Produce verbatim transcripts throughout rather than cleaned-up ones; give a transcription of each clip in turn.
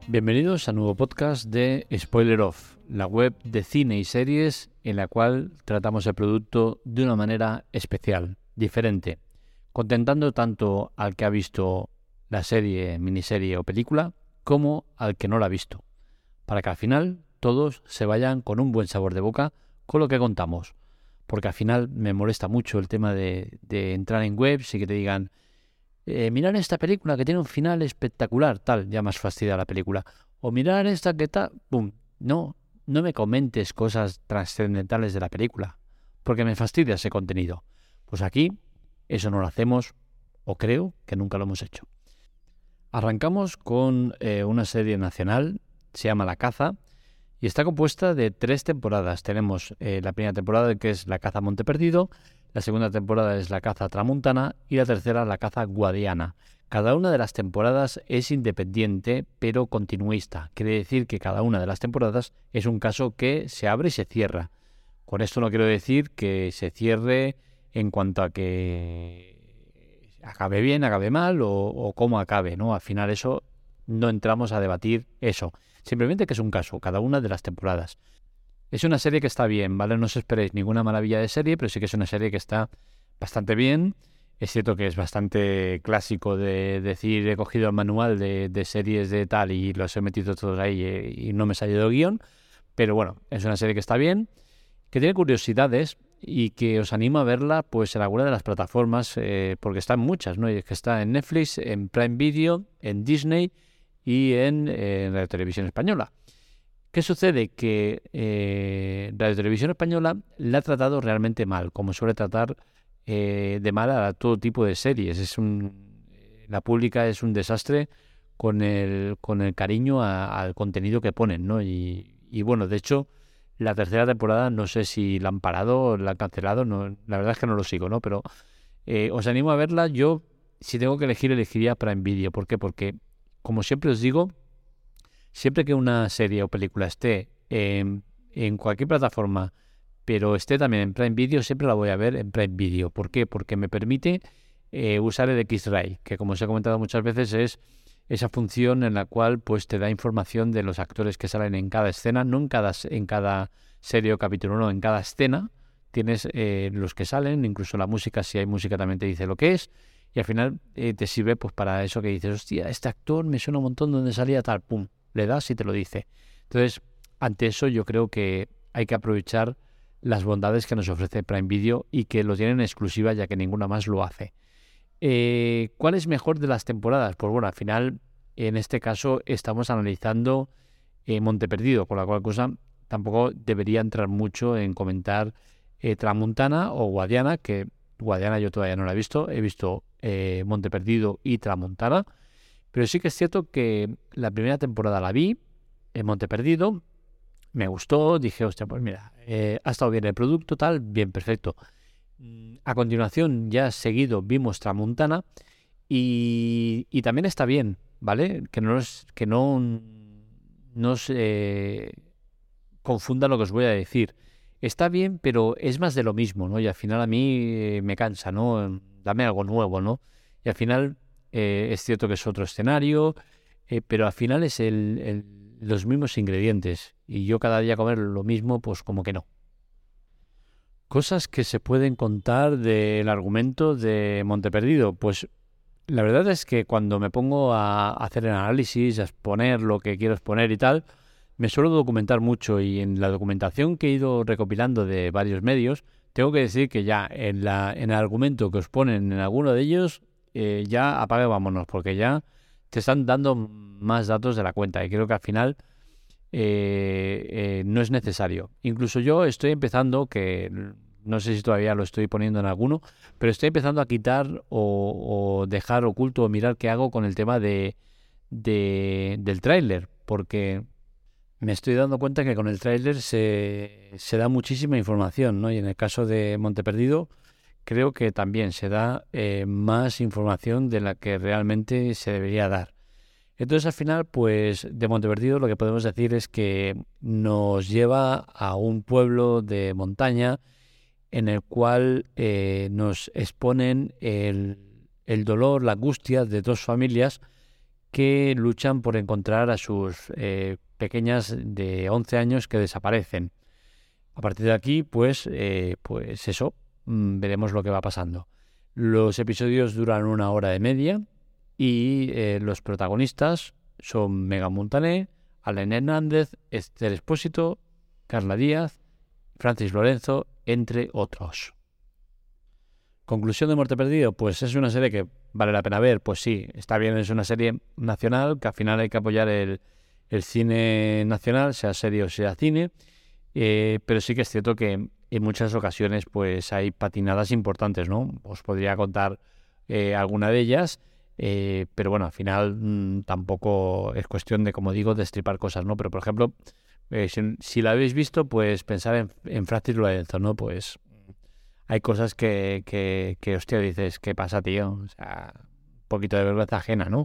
Bienvenidos a un nuevo podcast de Spoiler Off, la web de cine y series en la cual tratamos el producto de una manera especial, diferente, contentando tanto al que ha visto la serie, miniserie o película, como al que no la ha visto, para que al final todos se vayan con un buen sabor de boca con lo que contamos, porque al final me molesta mucho el tema de, de entrar en webs y que te digan Eh, mirar esta película que tiene un final espectacular, tal, ya más fastidia la película. O mirar esta que tal, pum. No, no me comentes cosas trascendentales de la película, porque me fastidia ese contenido. Pues aquí, eso no lo hacemos, o creo que nunca lo hemos hecho. Arrancamos con eh, una serie nacional, se llama La Caza, y está compuesta de tres temporadas. Tenemos eh, la primera temporada, que es La Caza a Monte Perdido, la segunda temporada es La Caza Tramuntana y la tercera La Caza Guadiana. Cada una de las temporadas es independiente, pero continuista. Quiere decir que cada una de las temporadas es un caso que se abre y se cierra. Con esto no quiero decir que se cierre en cuanto a que acabe bien, acabe mal o, o cómo acabe, ¿no? Al final eso no entramos a debatir eso. Simplemente que es un caso, cada una de las temporadas. Es una serie que está bien, ¿vale? No os esperéis ninguna maravilla de serie, pero sí que es una serie que está bastante bien. Es cierto que es bastante clásico de decir he cogido el manual de, de series de tal y los he metido todos ahí y, y no me he salido el guión. Pero bueno, es una serie que está bien, que tiene curiosidades y que os animo a verla pues en alguna de las plataformas, eh, porque están muchas, ¿no? Y es que está en Netflix, en Prime Video, en Disney y en, eh, en Radio Televisión Española. ¿Qué sucede? Que eh, Radio Televisión Española la ha tratado realmente mal, como suele tratar eh, de mal a todo tipo de series. Es un, la pública es un desastre con el, con el cariño a, al contenido que ponen, ¿no? Y, y bueno, de hecho, la tercera temporada no sé si la han parado o la han cancelado, no, la verdad es que no lo sigo, ¿no? Pero eh, os animo a verla. Yo, si tengo que elegir, elegiría Prime Video. ¿Por qué? Porque, como siempre os digo, siempre que una serie o película esté en, en cualquier plataforma, pero esté también en Prime Video, siempre la voy a ver en Prime Video. ¿Por qué? Porque me permite eh, usar el X-Ray, que como os he comentado muchas veces es esa función en la cual pues te da información de los actores que salen en cada escena, no en cada, en cada serie o capítulo, no, en cada escena tienes eh, los que salen, incluso la música, si hay música también te dice lo que es, y al final eh, te sirve pues para eso que dices, hostia, este actor me suena un montón donde salía tal, pum, le das y te lo dice. Entonces, ante eso yo creo que hay que aprovechar las bondades que nos ofrece Prime Video y que lo tienen en exclusiva ya que ninguna más lo hace. Eh, ¿Cuál es mejor de las temporadas? Pues bueno, al final, en este caso, estamos analizando eh, Monte Perdido, con la cual cosa tampoco debería entrar mucho en comentar eh, Tramuntana o Guadiana, que Guadiana yo todavía no la he visto, he visto eh, Monte Perdido y Tramuntana. Pero sí que es cierto que la primera temporada la vi en Monte Perdido, me gustó, dije, hostia, pues mira, eh, ha estado bien el producto, tal, bien, perfecto. A continuación, ya seguido, vimos Tramuntana y, y también está bien, ¿vale? Que no os, que no, no os eh, confunda lo que os voy a decir. Está bien, pero es más de lo mismo, ¿no? Y al final a mí eh, me cansa, ¿no? Dame algo nuevo, ¿no? Y al final eh, es cierto que es otro escenario, eh, pero al final es el, el, los mismos ingredientes. Y yo cada día comer lo mismo, pues como que no. Cosas que se pueden contar del argumento de Monte Perdido. Pues la verdad es que cuando me pongo a hacer el análisis, a exponer lo que quiero exponer y tal, me suelo documentar mucho y en la documentación que he ido recopilando de varios medios, tengo que decir que ya en, la, en el argumento que os ponen en alguno de ellos, eh, ya apague vámonos, porque ya te están dando más datos de la cuenta y creo que al final eh, eh, no es necesario. Incluso yo estoy empezando, que no sé si todavía lo estoy poniendo en alguno, pero estoy empezando a quitar o, o dejar oculto o mirar qué hago con el tema de, de del tráiler, porque me estoy dando cuenta que con el tráiler se, se da muchísima información, ¿no? Y en el caso de Monte Perdido creo que también se da eh, más información de la que realmente se debería dar. Entonces al final, pues de Monte Perdido lo que podemos decir es que nos lleva a un pueblo de montaña en el cual eh, nos exponen el, el dolor, la angustia de dos familias que luchan por encontrar a sus eh, pequeñas de once años que desaparecen. A partir de aquí, pues, eh, pues eso, mmm, veremos lo que va pasando. Los episodios duran una hora de media y eh, los protagonistas son Megan Montaner, Alain Hernández, Esther Expósito, Carla Díaz, Francis Lorenzo, entre otros. ¿Conclusión de Monte Perdido? Pues es una serie que vale la pena ver. Pues sí, está bien, es una serie nacional, que al final hay que apoyar el, el cine nacional, sea serie o sea cine, eh, pero sí que es cierto que en muchas ocasiones pues hay patinadas importantes, ¿no? Os podría contar eh, alguna de ellas, eh, pero bueno, al final mmm, tampoco es cuestión de, como digo, destripar cosas, ¿no? Pero por ejemplo, eh, si, si la habéis visto, pues pensar en, en Francis Lorenzo, ¿no? Pues hay cosas que, que, que, hostia, dices, ¿qué pasa, tío? O sea, un poquito de vergüenza ajena, ¿no?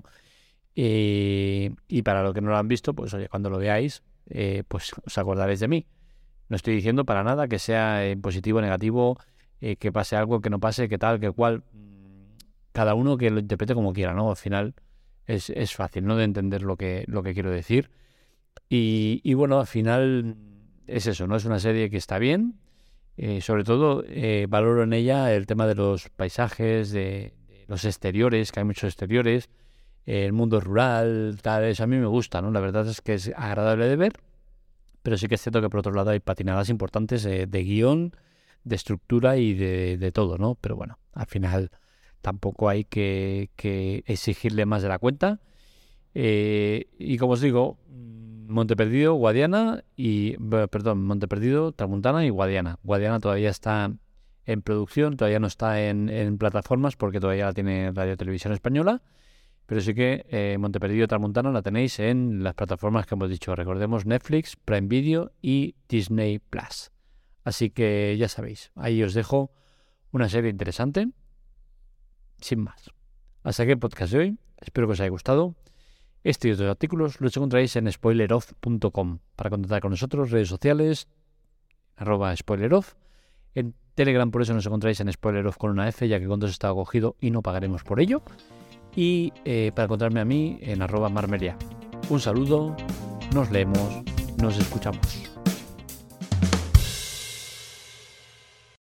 Y, y para los que no lo han visto, pues oye, cuando lo veáis, eh, pues os acordaréis de mí. No estoy diciendo para nada que sea eh, positivo o negativo, eh, que pase algo, que no pase, que tal, que cual. Cada uno que lo interprete como quiera, ¿no? Al final es, es fácil, ¿no? De entender lo que, lo que quiero decir. Y, y bueno, al final es eso, ¿no? Es una serie que está bien. Eh, sobre todo eh, valoro en ella el tema de los paisajes, de, de los exteriores, que hay muchos exteriores, eh, el mundo rural, tal, eso a mí me gusta, ¿no? La verdad es que es agradable de ver, pero sí que es cierto que por otro lado hay patinadas importantes eh, de guión, de estructura y de, de todo, ¿no? Pero bueno, al final tampoco hay que, que exigirle más de la cuenta. Eh, y como os digo, Monte Perdido, Guadiana y... Perdón, Monte Perdido, Tramuntana y Guadiana. Guadiana todavía está en producción, todavía no está en, en plataformas porque todavía la tiene Radio Televisión Española, pero sí que eh, Monte Perdido, Tramuntana la tenéis en las plataformas que hemos dicho. Recordemos Netflix, Prime Video y Disney Plus. Así que ya sabéis, ahí os dejo una serie interesante, sin más. Hasta aquí el podcast de hoy, espero que os haya gustado. Este y otros artículos los encontráis en spoiler off punto com. Para contactar con nosotros, redes sociales, arroba spoileroff. En Telegram, por eso nos encontráis en spoileroff con una F, ya que Contos está acogido y no pagaremos por ello. Y eh, para encontrarme a mí en arroba marmeria. Un saludo, nos leemos, nos escuchamos.